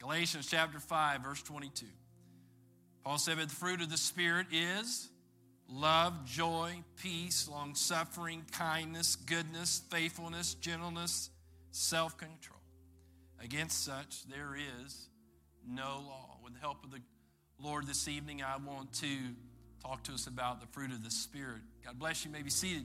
Galatians chapter 5, verse 22. Paul said, but the fruit of the Spirit is love, joy, peace, long-suffering, kindness, goodness, faithfulness, gentleness, self-control. Against such there is no law. With the help of the Lord this evening, I want to talk to us about the fruit of the Spirit. God bless you. You may be seated.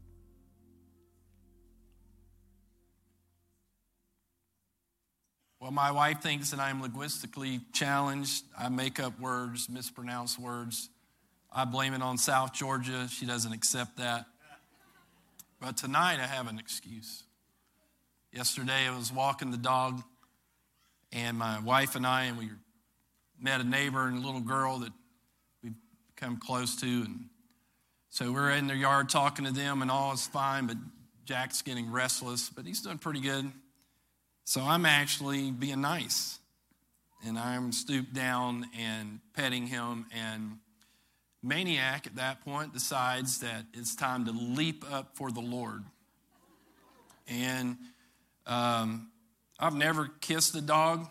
Well, my wife thinks that I'm linguistically challenged. I make up words, mispronounce words. I blame it on South Georgia. She doesn't accept that. But tonight I have an excuse. Yesterday I was walking the dog, and my wife and we met a neighbor and a little girl that we've come close to. And so we're in their yard talking to them, and all is fine, but Jack's getting restless, but he's doing pretty good. So I'm actually being nice, and I'm stooped down and petting him, and Maniac at that point decides that it's time to leap up for the Lord. And I've never kissed a dog,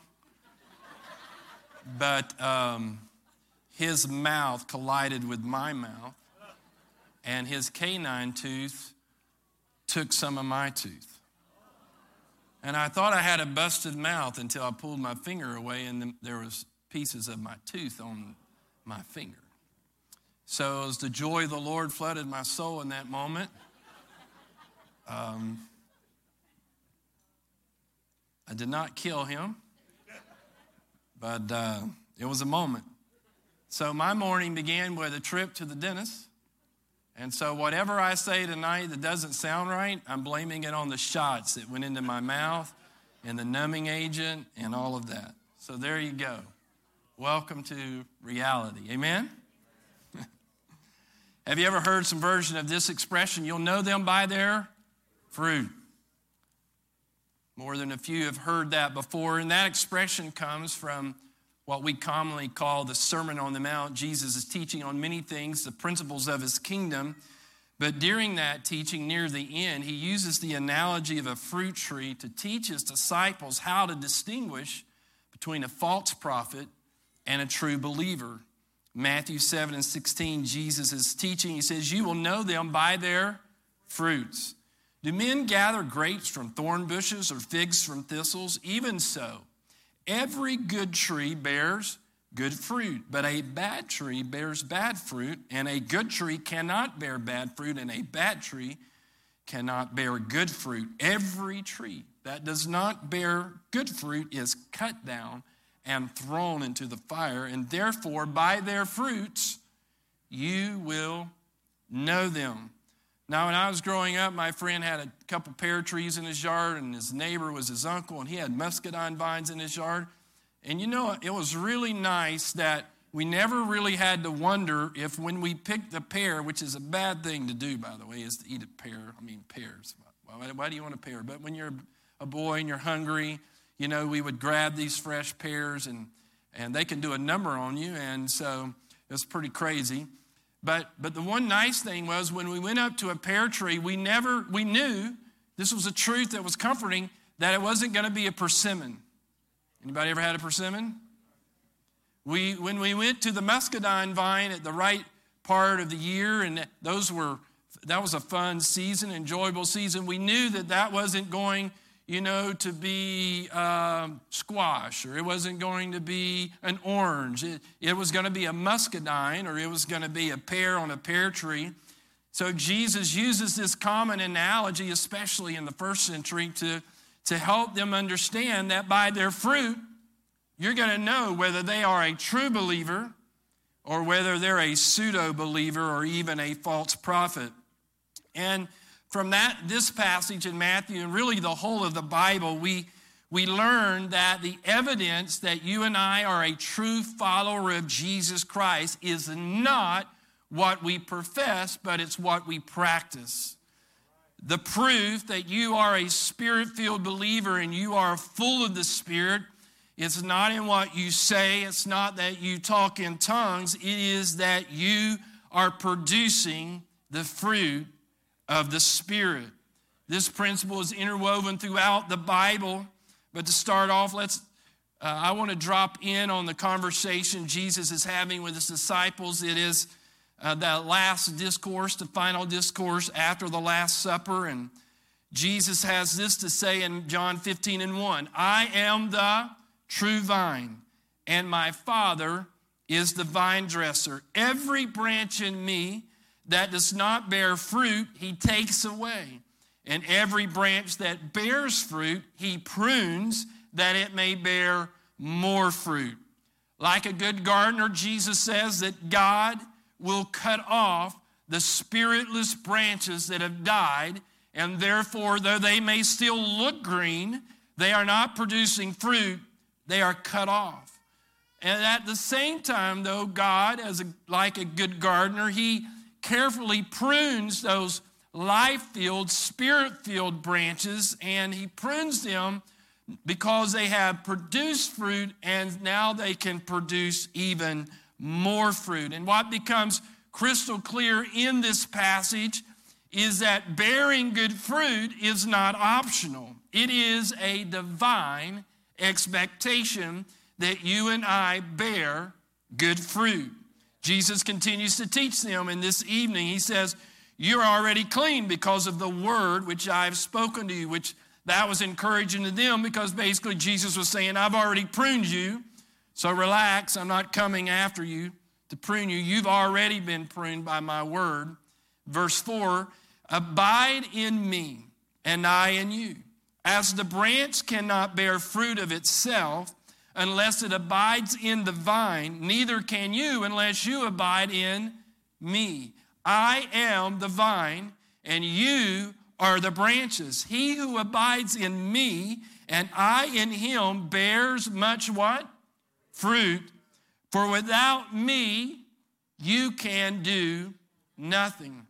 but his mouth collided with my mouth, and his canine tooth took some of my tooth. And I thought I had a busted mouth until I pulled my finger away, and there was pieces of my tooth on my finger. So as the joy of the Lord flooded my soul in that moment, I did not kill him, but it was a moment. So my morning began with a trip to the dentist. And so whatever I say tonight that doesn't sound right, I'm blaming it on the shots that went into my mouth and the numbing agent and all of that. So there you go. Welcome to reality. Amen? Have you ever heard some version of this expression? You'll know them by their fruit. More than a few have heard that before. And that expression comes from what we commonly call the Sermon on the Mount. Jesus is teaching on many things, the principles of his kingdom. But during that teaching, near the end, he uses the analogy of a fruit tree to teach his disciples how to distinguish between a false prophet and a true believer. Matthew 7:16, Jesus is teaching. He says, you will know them by their fruits. Do men gather grapes from thorn bushes or figs from thistles? Even so, every good tree bears good fruit, but a bad tree bears bad fruit, and a good tree cannot bear bad fruit, and a bad tree cannot bear good fruit. Every tree that does not bear good fruit is cut down and thrown into the fire, and therefore by their fruits you will know them. Now, when I was growing up, my friend had a couple pear trees in his yard, and his neighbor was his uncle, and he had muscadine vines in his yard. And you know, it was really nice that we never really had to wonder if when we picked the pear, which is a bad thing to do, by the way, is to eat a pear. I mean, pears. Why do you want a pear? But when you're a boy and you're hungry, you know, we would grab these fresh pears, and they can do a number on you, and so it was pretty crazy. But the one nice thing was when we went up to a pear tree, we knew, this was a truth that was comforting, that it wasn't going to be a persimmon. Anybody ever had a persimmon? When we went to the muscadine vine at the right part of the year, and that was a fun season, enjoyable season, we knew that wasn't going to be squash, or it wasn't going to be an orange. It was going to be a muscadine, or it was going to be a pear on a pear tree. So Jesus uses this common analogy, especially in the first century, to help them understand that by their fruit, you're going to know whether they are a true believer or whether they're a pseudo-believer or even a false prophet. And from this passage in Matthew, and really the whole of the Bible, we learn that the evidence that you and I are a true follower of Jesus Christ is not what we profess, but it's what we practice. The proof that you are a Spirit-filled believer and you are full of the Spirit, it's not in what you say, it's not that you talk in tongues, it is that you are producing the fruit of the Spirit. This principle is interwoven throughout the Bible, but to start off, let's I want to drop in on the conversation Jesus is having with his disciples. It is that last discourse, the final discourse after the Last Supper. And Jesus has this to say in John 15:1. I am the true vine, and my Father is the vine dresser. Every branch in me that does not bear fruit, he takes away. And every branch that bears fruit, he prunes that it may bear more fruit. Like a good gardener, Jesus says that God will cut off the spiritless branches that have died, and therefore, though they may still look green, they are not producing fruit, they are cut off. And at the same time, though, God, like a good gardener, he carefully prunes those life-filled, spirit-filled branches, and he prunes them because they have produced fruit, and now they can produce even more fruit. And what becomes crystal clear in this passage is that bearing good fruit is not optional. It is a divine expectation that you and I bear good fruit. Jesus continues to teach them, and this evening he says, you're already clean because of the word which I've spoken to you, which that was encouraging to them because basically Jesus was saying, I've already pruned you, so relax, I'm not coming after you to prune you. You've already been pruned by my word. Verse 4, abide in me and I in you. As the branch cannot bear fruit of itself unless it abides in the vine, neither can you unless you abide in me. I am the vine, and you are the branches. He who abides in me, and I in him, bears much what? Fruit. For without me, you can do nothing.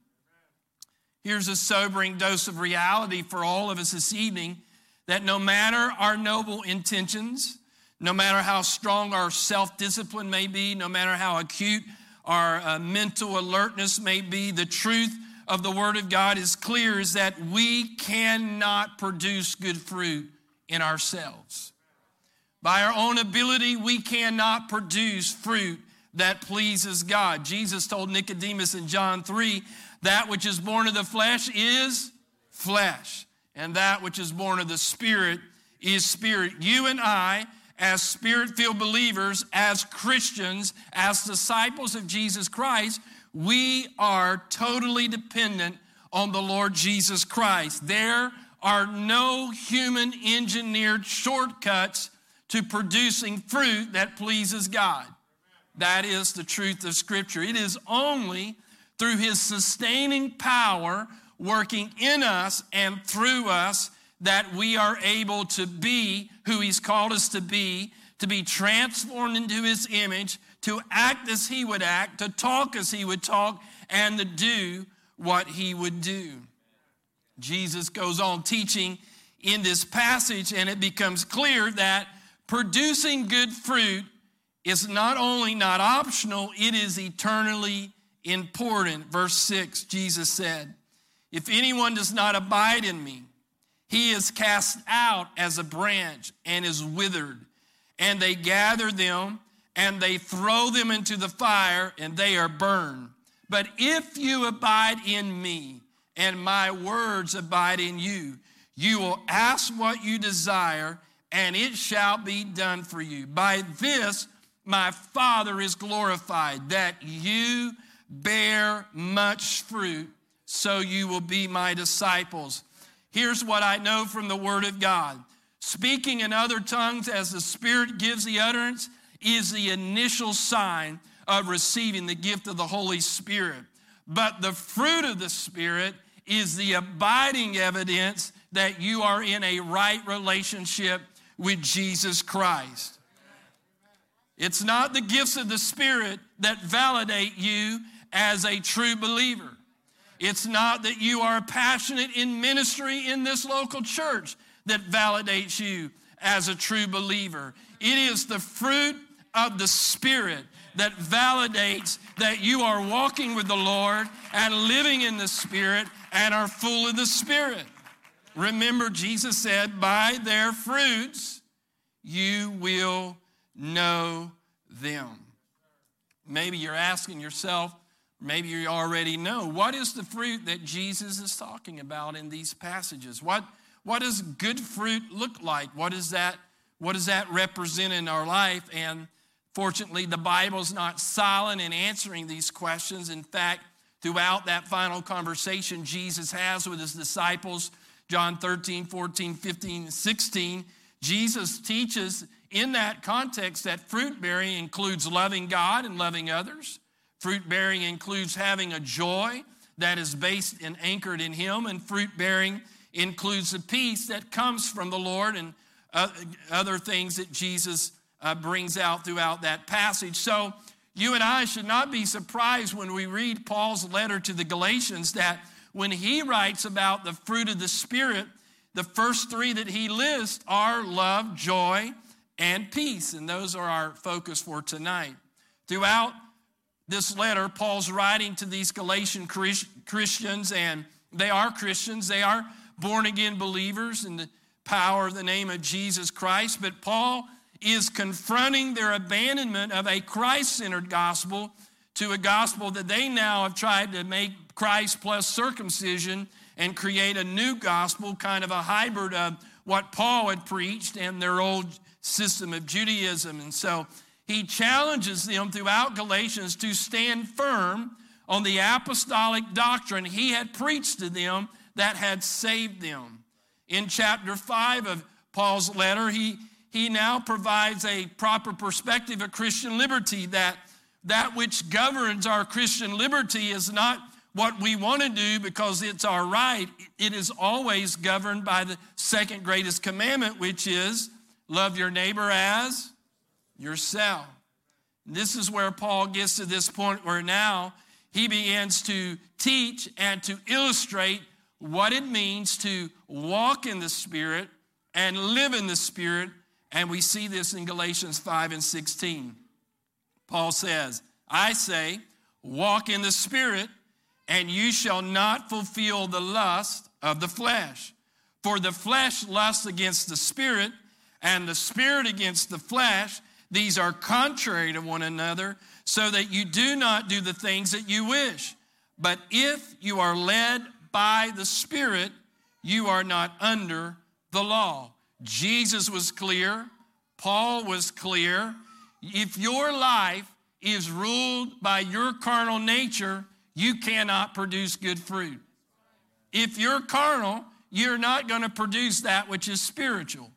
Here's a sobering dose of reality for all of us this evening, that no matter our noble intentions, no matter how strong our self-discipline may be, no matter how acute our mental alertness may be, the truth of the Word of God is clear, is that we cannot produce good fruit in ourselves. By our own ability, we cannot produce fruit that pleases God. Jesus told Nicodemus in John 3, that which is born of the flesh is flesh, and that which is born of the Spirit is spirit. You and I, as Spirit-filled believers, as Christians, as disciples of Jesus Christ, we are totally dependent on the Lord Jesus Christ. There are no human-engineered shortcuts to producing fruit that pleases God. That is the truth of Scripture. It is only through His sustaining power working in us and through us that we are able to be who He's called us to be transformed into His image, to act as He would act, to talk as He would talk, and to do what He would do. Jesus goes on teaching in this passage, and it becomes clear that producing good fruit is not only not optional, it is eternally important. Verse 6, Jesus said, if anyone does not abide in me, he is cast out as a branch and is withered, and they gather them and they throw them into the fire and they are burned. But if you abide in me and my words abide in you, you will ask what you desire and it shall be done for you. By this my Father is glorified, that you bear much fruit, so you will be my disciples. Here's what I know from the Word of God. Speaking in other tongues as the Spirit gives the utterance is the initial sign of receiving the gift of the Holy Spirit. But the fruit of the Spirit is the abiding evidence that you are in a right relationship with Jesus Christ. It's not the gifts of the Spirit that validate you as a true believer. It's not that you are passionate in ministry in this local church that validates you as a true believer. It is the fruit of the Spirit that validates that you are walking with the Lord and living in the Spirit and are full of the Spirit. Remember, Jesus said, by their fruits you will know them. Maybe you're asking yourself, maybe you already know, what is the fruit that Jesus is talking about in these passages? What does good fruit look like? What does that represent in our life? And fortunately, the Bible's not silent in answering these questions. In fact, throughout that final conversation Jesus has with his disciples, John 13, 14, 15, 16, Jesus teaches in that context that fruit bearing includes loving God and loving others. Fruit bearing includes having a joy that is based and anchored in him. And fruit bearing includes the peace that comes from the Lord and other things that Jesus brings out throughout that passage. So you and I should not be surprised when we read Paul's letter to the Galatians that when he writes about the fruit of the Spirit, the first three that he lists are love, joy, and peace. And those are our focus for tonight. Throughout this letter, Paul's writing to these Galatian Christians, and they are Christians. They are born-again believers in the power of the name of Jesus Christ. But Paul is confronting their abandonment of a Christ-centered gospel to a gospel that they now have tried to make Christ plus circumcision and create a new gospel, kind of a hybrid of what Paul had preached and their old system of Judaism. And so he challenges them throughout Galatians to stand firm on the apostolic doctrine he had preached to them that had saved them. In chapter 5 of Paul's letter, he now provides a proper perspective of Christian liberty, that which governs our Christian liberty is not what we want to do because it's our right. It is always governed by the second greatest commandment, which is love your neighbor as yourself. This is where Paul gets to this point where now he begins to teach and to illustrate what it means to walk in the Spirit and live in the Spirit. And we see this in Galatians 5 and 16. Paul says, I say, walk in the Spirit, and you shall not fulfill the lust of the flesh. For the flesh lusts against the Spirit, and the Spirit against the flesh. These are contrary to one another, so that you do not do the things that you wish. But if you are led by the Spirit, you are not under the law. Jesus was clear. Paul was clear. If your life is ruled by your carnal nature, you cannot produce good fruit. If you're carnal, you're not going to produce that which is spiritual.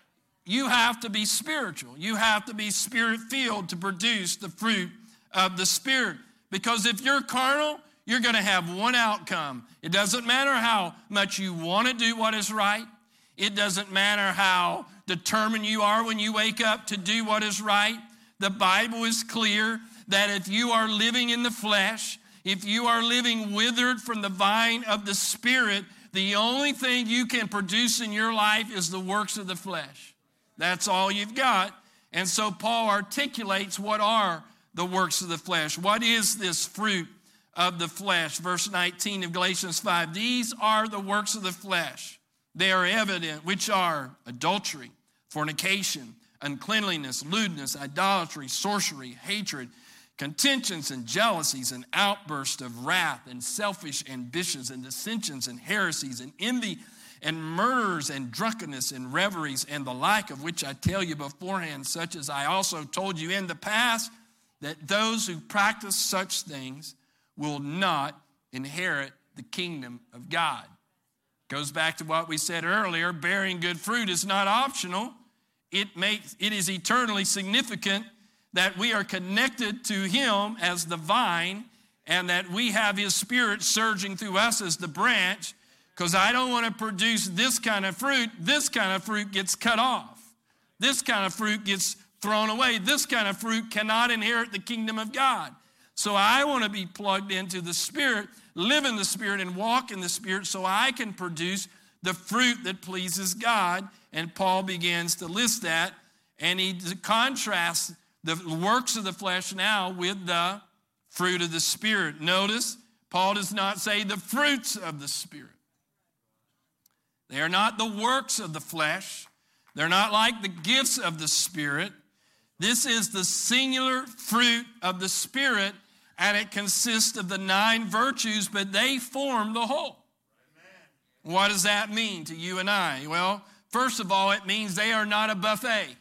You have to be spiritual. You have to be Spirit-filled to produce the fruit of the Spirit. Because if you're carnal, you're going to have one outcome. It doesn't matter how much you want to do what is right. It doesn't matter how determined you are when you wake up to do what is right. The Bible is clear that if you are living in the flesh, if you are living withered from the vine of the Spirit, the only thing you can produce in your life is the works of the flesh. That's all you've got. And so Paul articulates what are the works of the flesh. What is this fruit of the flesh? Verse 19 of Galatians 5. These are the works of the flesh. They are evident, which are adultery, fornication, uncleanliness, lewdness, idolatry, sorcery, hatred, contentions and jealousies and outbursts of wrath and selfish ambitions and dissensions and heresies and envy and murders and drunkenness and revelries and the like, of which I tell you beforehand, such as I also told you in the past, that those who practice such things will not inherit the kingdom of God. Goes back to what we said earlier, bearing good fruit is not optional. It is eternally significant that we are connected to him as the vine and that we have his Spirit surging through us as the branch, because I don't want to produce this kind of fruit. This kind of fruit gets cut off. This kind of fruit gets thrown away. This kind of fruit cannot inherit the kingdom of God. So I want to be plugged into the Spirit, live in the Spirit, and walk in the Spirit so I can produce the fruit that pleases God. And Paul begins to list that, and he contrasts the works of the flesh now with the fruit of the Spirit. Notice, Paul does not say the fruits of the Spirit. They are not the works of the flesh. They're not like the gifts of the Spirit. This is the singular fruit of the Spirit, and it consists of the 9 virtues, but they form the whole. Amen. What does that mean to you and I? Well, first of all, it means they are not a buffet.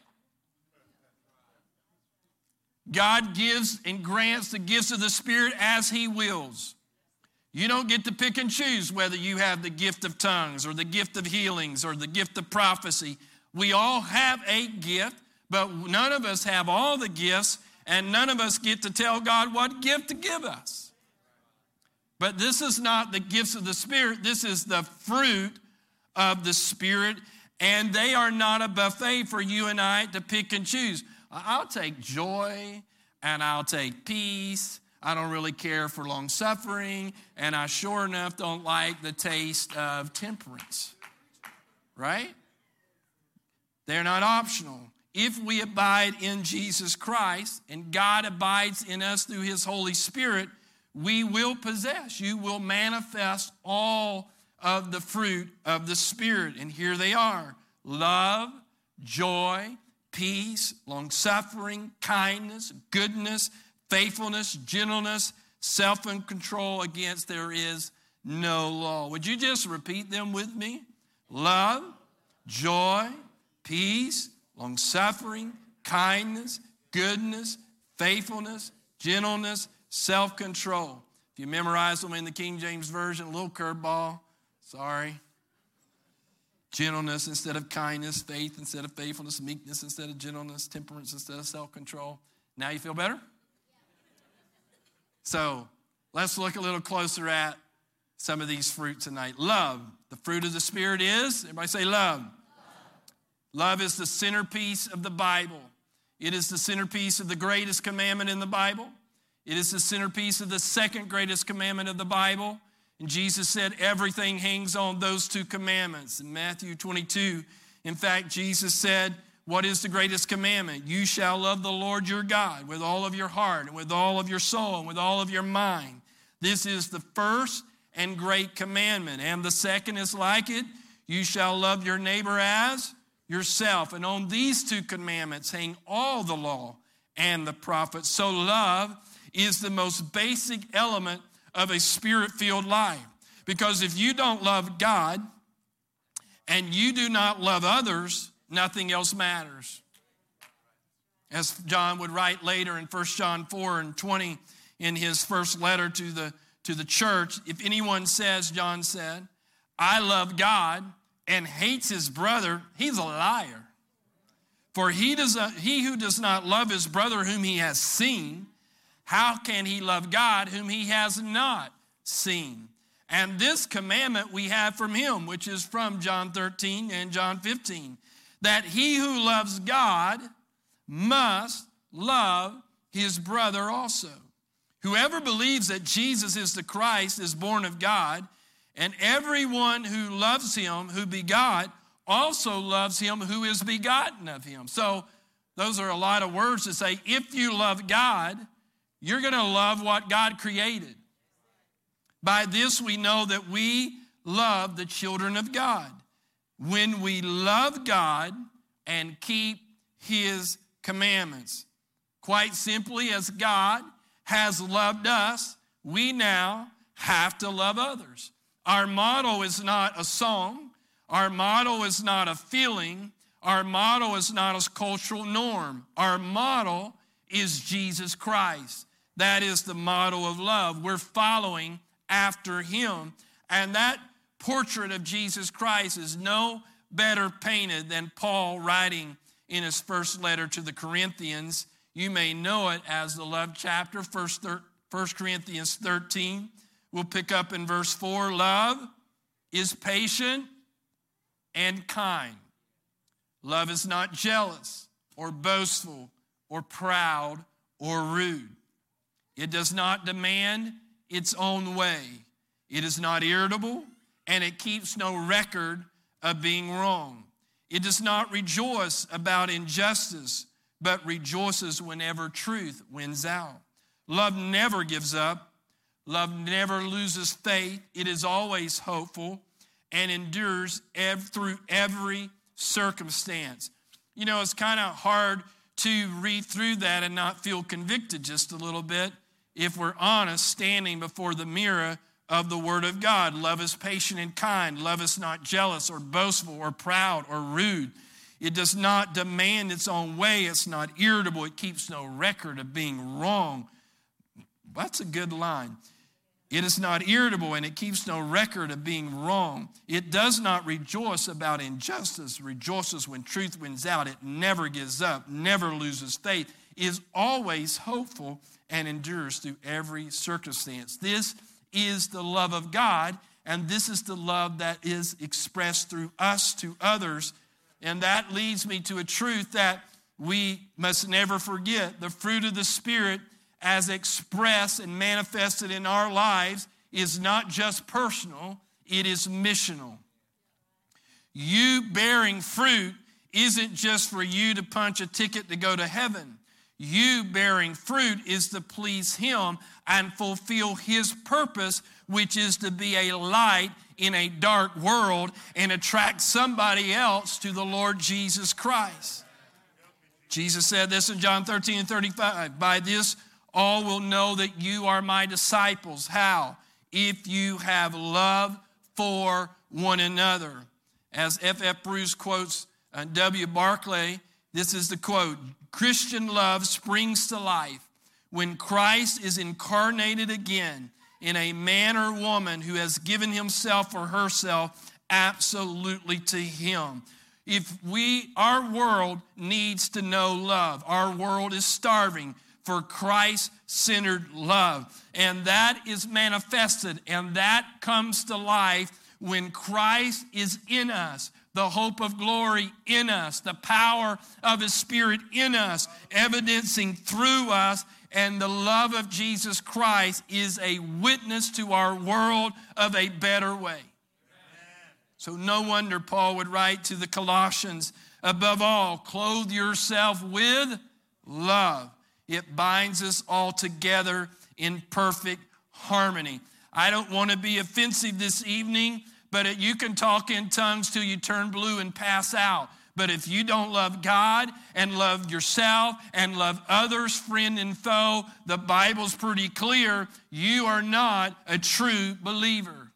God gives and grants the gifts of the Spirit as He wills. You don't get to pick and choose whether you have the gift of tongues or the gift of healings or the gift of prophecy. We all have a gift, but none of us have all the gifts, and none of us get to tell God what gift to give us. But this is not the gifts of the Spirit. This is the fruit of the Spirit, and they are not a buffet for you and I to pick and choose. I'll take joy, and I'll take peace. I don't really care for long suffering, and I sure enough don't like the taste of temperance. Right? They're not optional. If we abide in Jesus Christ and God abides in us through His Holy Spirit, we will possess. You will manifest all of the fruit of the Spirit. And here they are: love, joy, peace, long-suffering, kindness, goodness, faithfulness, gentleness, self-control. Against there is no law. Would you just repeat them with me? Love, joy, peace, long-suffering, kindness, goodness, faithfulness, gentleness, self-control. If you memorize them in the King James Version, a little curveball, sorry. Gentleness instead of kindness, faith instead of faithfulness, meekness instead of gentleness, temperance instead of self-control. Now you feel better? So let's look a little closer at some of these fruit tonight. Love. The fruit of the Spirit is, everybody say love. Love is the centerpiece of the Bible. It is the centerpiece of the greatest commandment in the Bible. It is the centerpiece of the second greatest commandment of the Bible. And Jesus said everything hangs on those 2 commandments. In Matthew 22, in fact, Jesus said, what is the greatest commandment? You shall love the Lord your God with all of your heart and with all of your soul and with all of your mind. This is the first and great commandment. And the second is like it. You shall love your neighbor as yourself. And on these 2 commandments hang all the law and the prophets. So love is the most basic element of a Spirit-filled life. Because if you don't love God and you do not love others, nothing else matters. As John would write later in 1 John 4:20 in his first letter to the church, if anyone says, John said, I love God and hates his brother, he's a liar. For he who does not love his brother whom he has seen, how can he love God whom he has not seen? And this commandment we have from him, which is from John 13 and John 15, that he who loves God must love his brother also. Whoever believes that Jesus is the Christ is born of God, and everyone who loves him who begot also loves him who is begotten of him. So those are a lot of words to say, if you love God, you're going to love what God created. By this we know that we love the children of God, when we love God and keep his commandments. Quite simply, as God has loved us, we now have to love others. Our motto is not a song. Our motto is not a feeling. Our motto is not a cultural norm. Our motto is Jesus Christ. That is the motto of love. We're following after him. And that portrait of Jesus Christ is no better painted than Paul writing in his first letter to the Corinthians. You may know it as the love chapter, 1 Corinthians 13. We'll pick up in verse 4. Love is patient and kind. Love is not jealous or boastful or proud or rude. It does not demand its own way. It is not irritable, and it keeps no record of being wrong. It does not rejoice about injustice, but rejoices whenever truth wins out. Love never gives up. Love never loses faith. It is always hopeful and endures through every circumstance. You know, it's kind of hard to read through that and not feel convicted just a little bit if we're honest, standing before the mirror of the Word of God. Love is patient and kind. Love is not jealous or boastful or proud or rude. It does not demand its own way. It's not irritable. It keeps no record of being wrong. That's a good line. It is not irritable, and it keeps no record of being wrong. It does not rejoice about injustice. It rejoices when truth wins out. It never gives up, never loses faith, is always hopeful, and endures through every circumstance. This is the love of God, and this is the love that is expressed through us to others. And that leads me to a truth that we must never forget. The fruit of the Spirit, as expressed and manifested in our lives, is not just personal, it is missional. You bearing fruit isn't just for you to punch a ticket to go to heaven. You bearing fruit is to please Him and fulfill His purpose, which is to be a light in a dark world and attract somebody else to the Lord Jesus Christ. Jesus said this in John 13:35, by this all will know that you are my disciples. How? If you have love for one another. As F.F. Bruce quotes W. Barclay, this is the quote, Christian love springs to life when Christ is incarnated again in a man or woman who has given himself or herself absolutely to Him. Our world needs to know love. Our world is starving for Christ-centered love. And that is manifested, and that comes to life when Christ is in us, the hope of glory in us, the power of His Spirit in us, evidencing through us, and the love of Jesus Christ is a witness to our world of a better way. So no wonder Paul would write to the Colossians, above all, clothe yourself with love. It binds us all together in perfect harmony. I don't want to be offensive this evening, but you can talk in tongues till you turn blue and pass out. But if you don't love God and love yourself and love others, friend and foe, the Bible's pretty clear, you are not a true believer.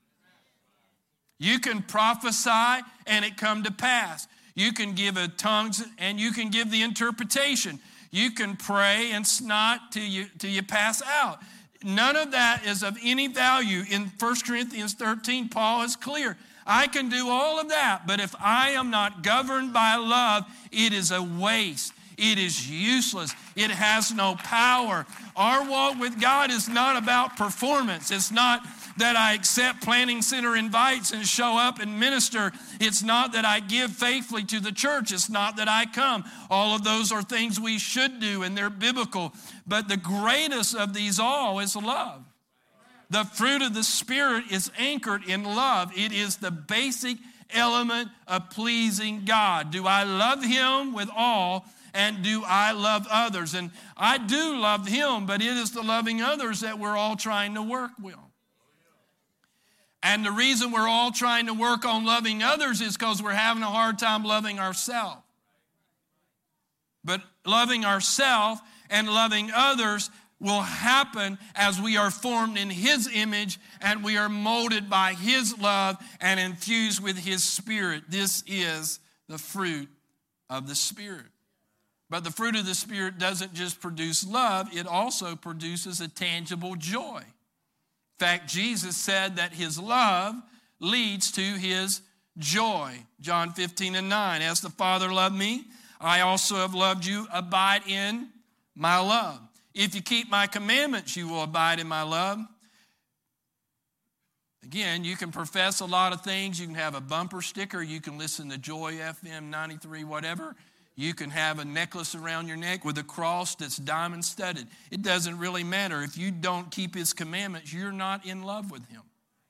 You can prophesy and it come to pass. You can give a tongues and you can give the interpretation. You can pray and snot till you pass out. None of that is of any value. In 1 Corinthians 13, Paul is clear. I can do all of that, but if I am not governed by love, it is a waste. It is useless. It has no power. Our walk with God is not about performance. It's not that I accept Planning Center invites and show up and minister. It's not that I give faithfully to the church. It's not that I come. All of those are things we should do, and they're biblical. But the greatest of these all is love. The fruit of the Spirit is anchored in love. It is the basic element of pleasing God. Do I love Him with all, and do I love others? And I do love Him, but it is the loving others that we're all trying to work with. And the reason we're all trying to work on loving others is because we're having a hard time loving ourselves. But loving ourselves and loving others will happen as we are formed in His image and we are molded by His love and infused with His Spirit. This is the fruit of the Spirit. But the fruit of the Spirit doesn't just produce love, it also produces a tangible joy. In fact, Jesus said that His love leads to His joy. John 15:9, as the Father loved me, I also have loved you. Abide in my love. If you keep my commandments, you will abide in my love. Again, you can profess a lot of things. You can have a bumper sticker. You can listen to Joy FM 93, whatever. You can have a necklace around your neck with a cross that's diamond studded. It doesn't really matter. If you don't keep His commandments, you're not in love with Him.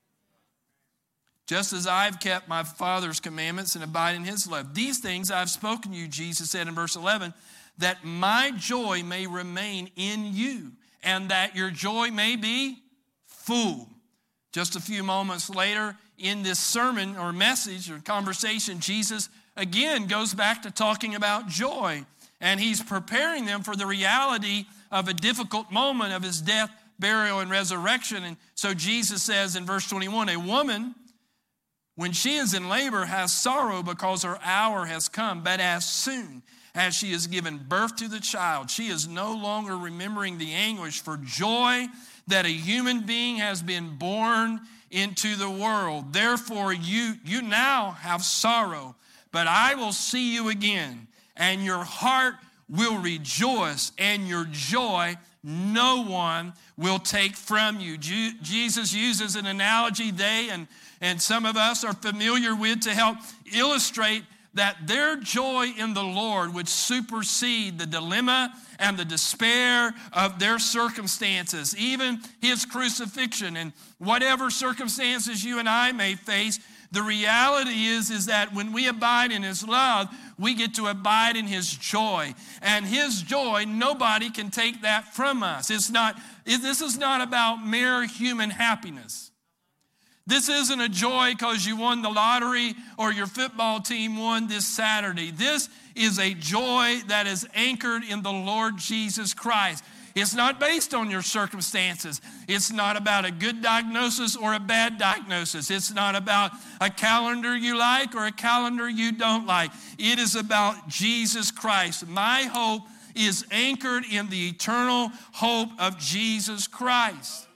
Just as I've kept my Father's commandments and abide in His love. These things I've spoken to you, Jesus said in verse 11, that my joy may remain in you and that your joy may be full. Just a few moments later in this sermon or message or conversation, Jesus again goes back to talking about joy. And he's preparing them for the reality of a difficult moment of his death, burial, and resurrection. And so Jesus says in verse 21, a woman, when she is in labor, has sorrow because her hour has come. But as soon as she has given birth to the child, she is no longer remembering the anguish for joy that a human being has been born into the world. Therefore, you now have sorrow, but I will see you again, and your heart will rejoice, and your joy no one will take from you. Jesus uses an analogy they and some of us are familiar with to help illustrate that their joy in the Lord would supersede the dilemma and the despair of their circumstances, even his crucifixion. And whatever circumstances you and I may face, the reality is that when we abide in his love, we get to abide in his joy. And his joy, nobody can take that from us. This is not about mere human happiness. This isn't a joy because you won the lottery or your football team won this Saturday. This is a joy that is anchored in the Lord Jesus Christ. It's not based on your circumstances. It's not about a good diagnosis or a bad diagnosis. It's not about a calendar you like or a calendar you don't like. It is about Jesus Christ. My hope is anchored in the eternal hope of Jesus Christ.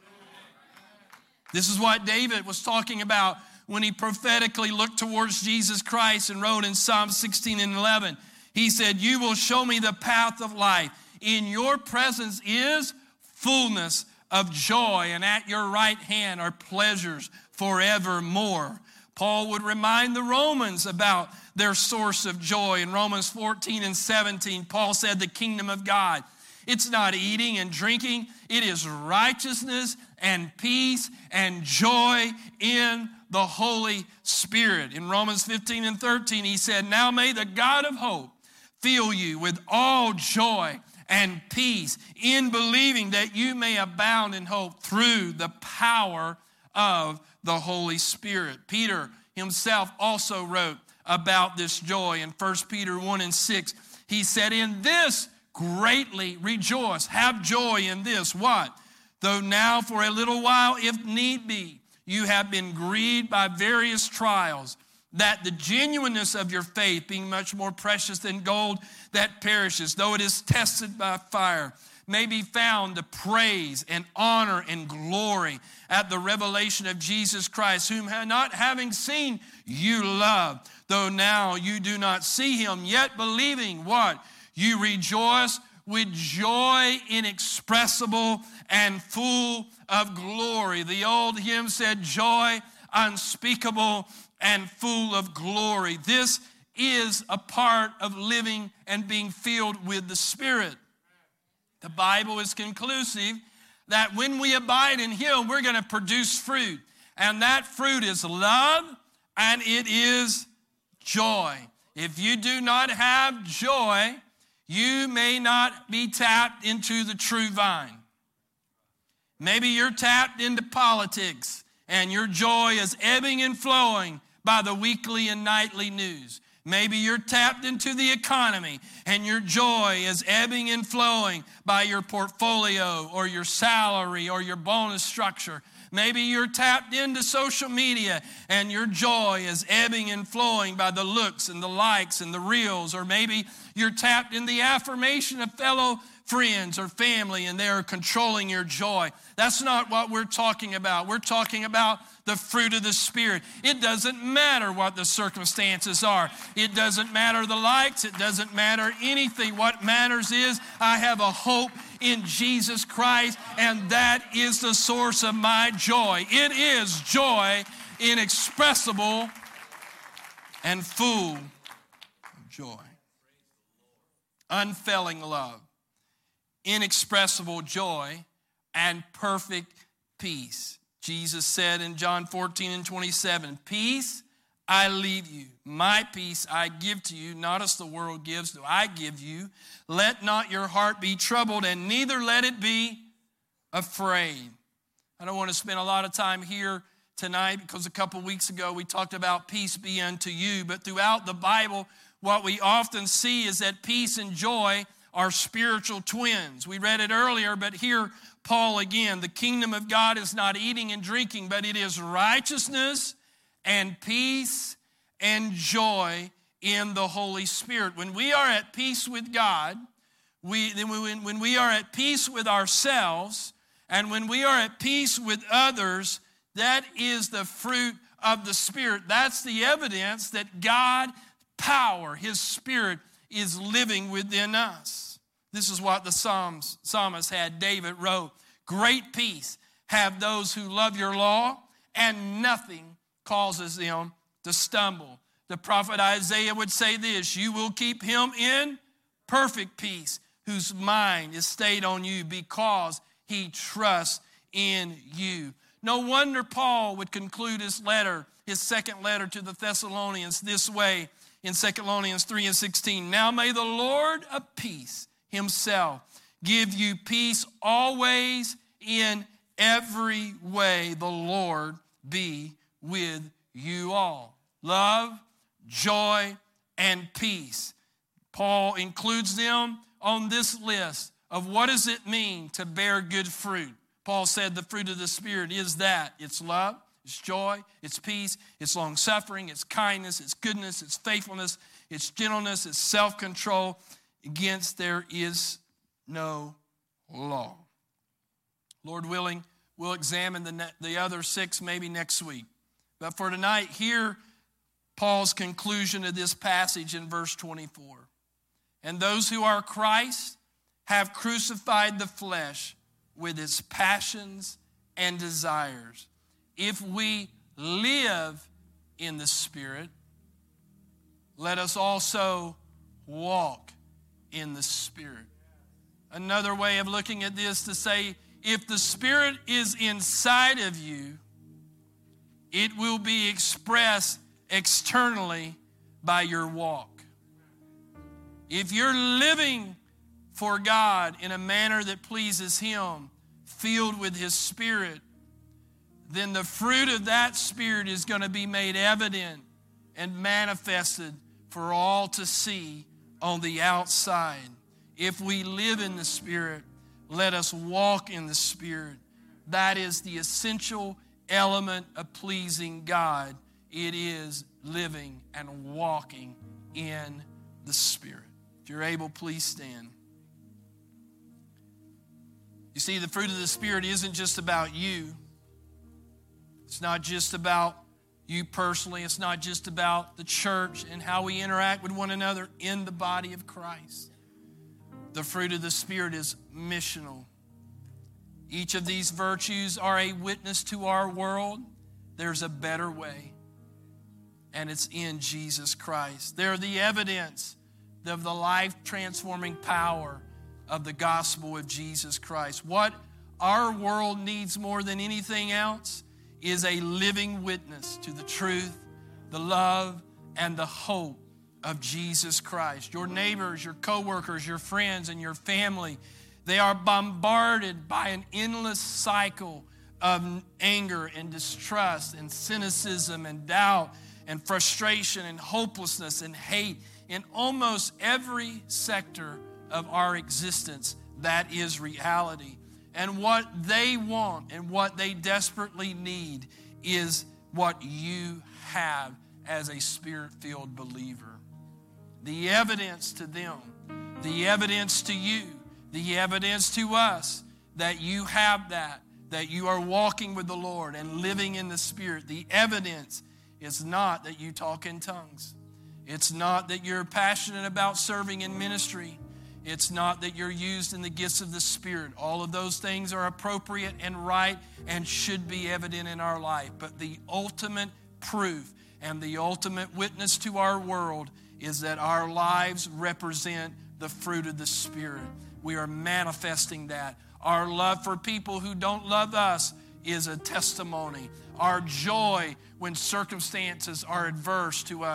This is what David was talking about when he prophetically looked towards Jesus Christ and wrote in Psalm 16 and 11. He said, you will show me the path of life. In your presence is fullness of joy, and at your right hand are pleasures forevermore. Paul would remind the Romans about their source of joy. In Romans 14 and 17, Paul said, the kingdom of God, it's not eating and drinking. It is righteousness and peace and joy in the Holy Spirit. In Romans 15 and 13, he said, now may the God of hope fill you with all joy and peace in believing that you may abound in hope through the power of the Holy Spirit. Peter himself also wrote about this joy in 1 Peter 1 and 6. He said, in this greatly rejoice. Have joy in this. What? Though now for a little while, if need be, you have been grieved by various trials, that the genuineness of your faith, being much more precious than gold that perishes, though it is tested by fire, may be found to praise and honor and glory at the revelation of Jesus Christ, whom not having seen you love, though now you do not see him, yet believing what? You rejoice with joy inexpressible and full of glory. The old hymn said, joy unspeakable and full of glory. This is a part of living and being filled with the Spirit. The Bible is conclusive that when we abide in him, we're going to produce fruit. And that fruit is love and it is joy. If you do not have joy, you may not be tapped into the true vine. Maybe you're tapped into politics and your joy is ebbing and flowing by the weekly and nightly news. Maybe you're tapped into the economy and your joy is ebbing and flowing by your portfolio or your salary or your bonus structure. Maybe you're tapped into social media and your joy is ebbing and flowing by the looks and the likes and the reels. Or maybe you're tapped in the affirmation of fellow friends or family and they are controlling your joy. That's not what we're talking about. We're talking about the fruit of the Spirit. It doesn't matter what the circumstances are. It doesn't matter the likes. It doesn't matter anything. What matters is I have a hope in Jesus Christ, and that is the source of my joy. It is joy inexpressible and full of joy. Unfailing love, inexpressible joy, and perfect peace. Jesus said in John 14 and 27, peace I leave you, my peace I give to you, not as the world gives do I give you. Let not your heart be troubled, and neither let it be afraid. I don't want to spend a lot of time here tonight because a couple weeks ago we talked about peace be unto you. But throughout the Bible, what we often see is that peace and joy are spiritual twins. We read it earlier, but here Paul again, the kingdom of God is not eating and drinking, but it is righteousness and peace and joy in the Holy Spirit. When we are at peace with God, when we are at peace with ourselves, and when we are at peace with others, that is the fruit of the Spirit. That's the evidence that God's power, His Spirit, is living within us. This is what the psalmist had. David wrote, "Great peace have those who love your law, and nothing causes them to stumble." The prophet Isaiah would say this, "You will keep him in perfect peace, whose mind is stayed on you because he trusts in you." No wonder Paul would conclude his letter, his second letter to the Thessalonians this way in 2 Thessalonians 3:16. "Now may the Lord of peace himself give you peace always in every way. The Lord be with you all." Love, joy, and peace. Paul includes them on this list of what does it mean to bear good fruit. Paul said the fruit of the Spirit is that. It's love, it's joy, it's peace, it's long-suffering, it's kindness, it's goodness, it's faithfulness, it's gentleness, it's self-control. Against there is no law. Lord willing, we'll examine the other 6 maybe next week. But for tonight, hear Paul's conclusion of this passage in verse 24. "And those who are Christ have crucified the flesh with its passions and desires. If we live in the Spirit, let us also walk in the Spirit." Another way of looking at this to say, if the Spirit is inside of you, it will be expressed externally by your walk. If you're living for God in a manner that pleases Him, filled with His Spirit, then the fruit of that Spirit is going to be made evident and manifested for all to see on the outside. If we live in the Spirit, let us walk in the Spirit. That is the essential element of pleasing God. It is living and walking in the Spirit. If you're able, please stand. You see, the fruit of the Spirit isn't just about you. It's not just about you personally. It's not just about the church and how we interact with one another in the body of Christ. The fruit of the Spirit is missional. Each of these virtues are a witness to our world. There's a better way, and it's in Jesus Christ. They're the evidence of the life-transforming power of the gospel of Jesus Christ. What our world needs more than anything else is a living witness to the truth, the love, and the hope of Jesus Christ. Your neighbors, your coworkers, your friends, and your family, they are bombarded by an endless cycle of anger and distrust and cynicism and doubt and frustration and hopelessness and hate in almost every sector of our existence. That is reality. And what they want and what they desperately need is what you have as a Spirit-filled believer. The evidence to them, the evidence to you, the evidence to us that you have that you are walking with the Lord and living in the Spirit. The evidence is not that you talk in tongues. It's not that you're passionate about serving in ministry. It's not that you're used in the gifts of the Spirit. All of those things are appropriate and right and should be evident in our life. But the ultimate proof and the ultimate witness to our world is that our lives represent the fruit of the Spirit. We are manifesting that. Our love for people who don't love us is a testimony. Our joy when circumstances are adverse to us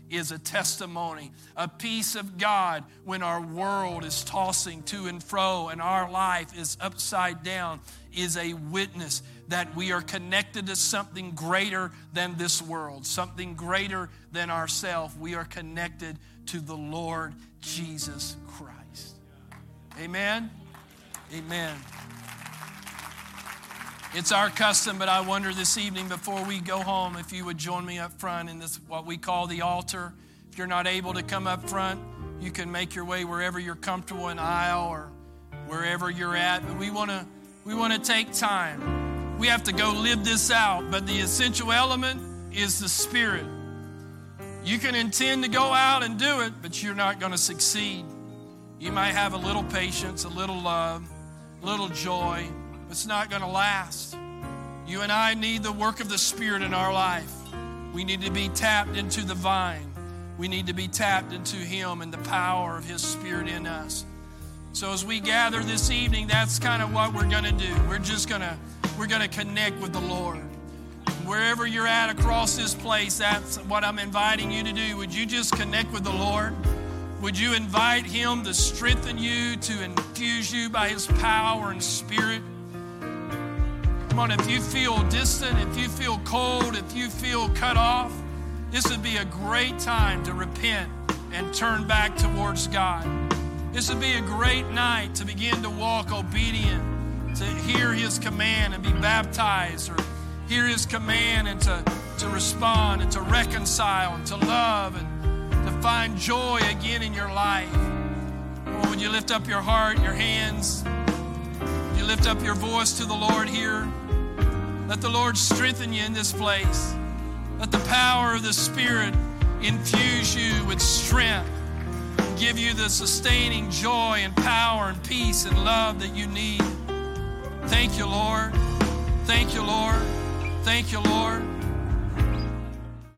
is a testimony. A peace of God when our world is tossing to and fro and our life is upside down is a witness that we are connected to something greater than this world, something greater than ourselves. We are connected to the Lord Jesus Christ. Amen? Amen. It's our custom, but I wonder this evening before we go home if you would join me up front in this, what we call the altar. If you're not able to come up front, you can make your way wherever you're comfortable in the aisle or wherever you're at. But we want to take time. We have to go live this out, but the essential element is the Spirit. You can intend to go out and do it, but you're not going to succeed. You might have a little patience, a little love, a little joy, but it's not going to last. You and I need the work of the Spirit in our life. We need to be tapped into the vine. We need to be tapped into Him and the power of His Spirit in us. So as we gather this evening, that's kind of what we're going to do. We're going to connect with the Lord. Wherever you're at across this place, that's what I'm inviting you to do. Would you just connect with the Lord? Would you invite Him to strengthen you, to infuse you by His power and Spirit? Come on, if you feel distant, if you feel cold, if you feel cut off, this would be a great time to repent and turn back towards God. This would be a great night to begin to walk obedient, to hear His command and be baptized, or hear His command and to respond and to reconcile and to love and to find joy again in your life. Or would you lift up your heart, your hands? Would you lift up your voice to the Lord here? Let the Lord strengthen you in this place. Let the power of the Spirit infuse you with strength, give you the sustaining joy and power and peace and love that you need. Thank you, Lord. Thank you, Lord. Thank you, Lord.